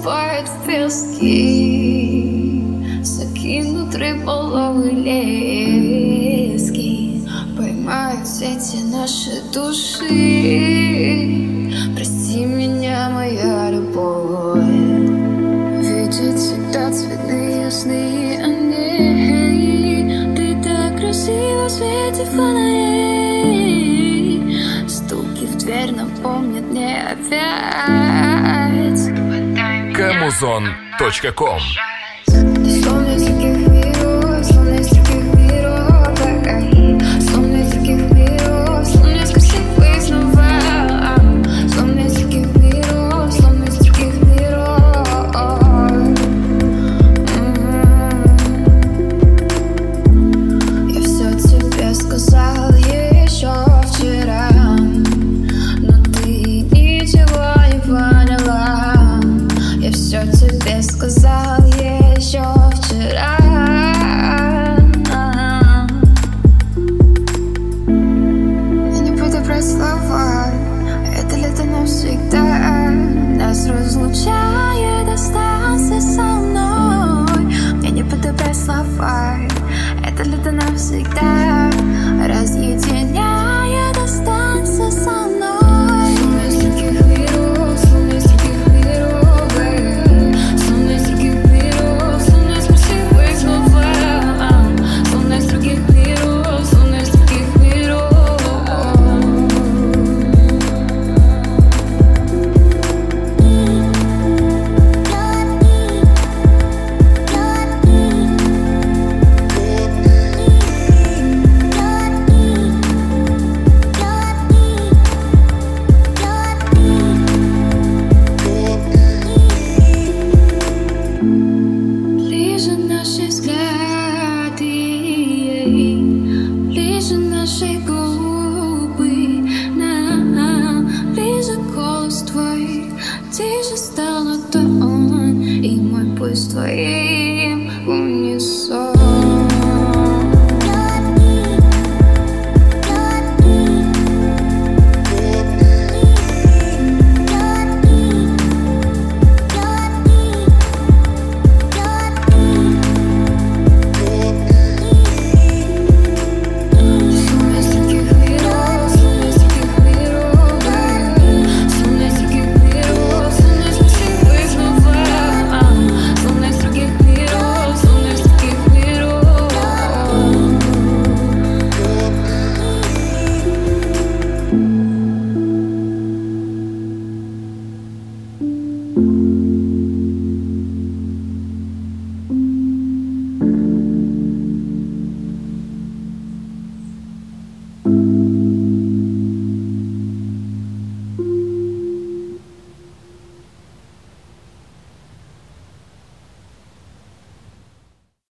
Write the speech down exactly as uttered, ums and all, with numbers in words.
утопает в песке, закинут рыболовы лески, поймают сети наши души. Прости меня, моя любовь, видит всегда цветные сны о ней. Ты так красива в свете фонарей, стуки в дверь напомнят мне опять. Камузон точка ком. Сон нескольких